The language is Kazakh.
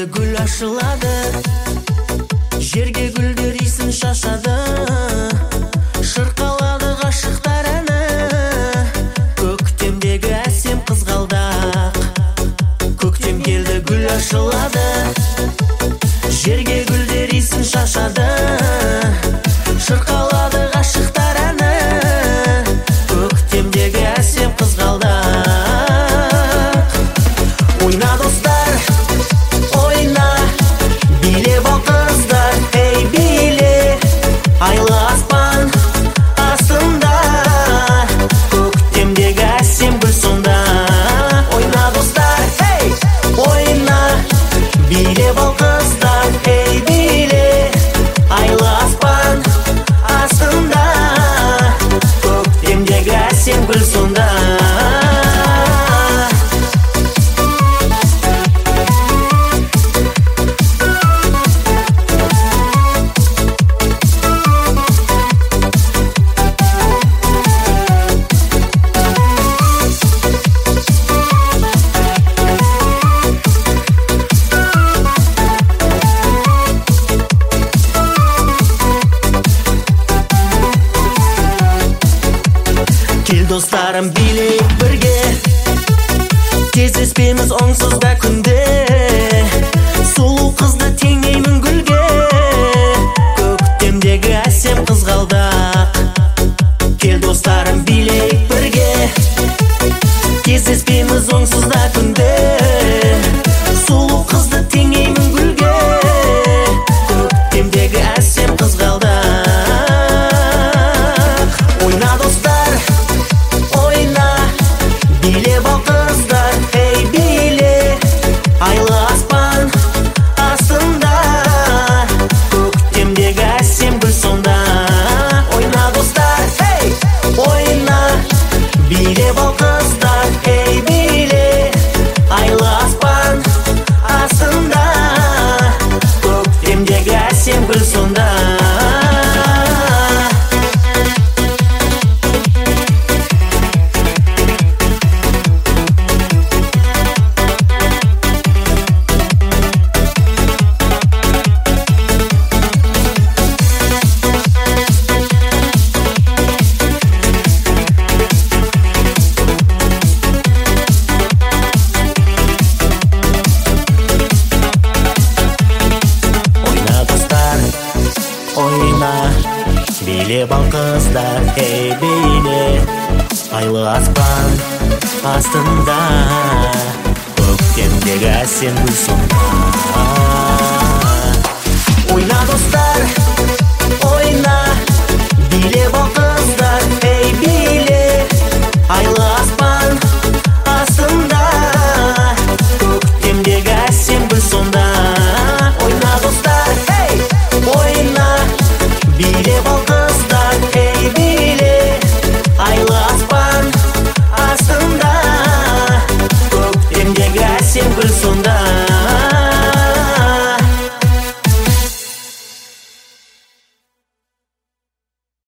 келді гүл ашылады, жерге гүлдер исін шашады, шырқалады ғашықтар әні, көктемдегі әсем қызғалдақ. Көктем келді гүл ашылады, жерге гүлдер исін шашады, шырқалады ғашықтар әні, көктемдегі әсем қызғалдақ. Ойна достар, ойна, билеп ал қыздар, ей биле, айлы аспан астында, көктемдегі әсем гүл сонда. Ойна достар, ей, ойна, билеп ал қыздар, ей биле, айлы аспан астында, көктемдегі әсем гүл сонда. Кел достарым, билейік бірге, кездеспейміз оңсыз да күнде, сұлу қызды теңеймін гүлге, көктемдегі әсем қызғалдақ. Кел достарым, билейік бірге, кездеспейміз оңсыз да күнде, сұлу қызды теңеймін гүлге, көктемдегі әсем қызғалдақ. Ойна достар, ойна, билеп ал қыздар, ей биле, айлы аспан астында, көктемдегі әсем гүл сонда. Ойна достар, ей, ойна, билеп ал қыздар, ей биле, айлы аспан астында, көктемдегі әсем гүл сонда. Ойна, билеп ал қыздар, ей биле, айлы аспан астында, көктемдегі әсем гүл сонда.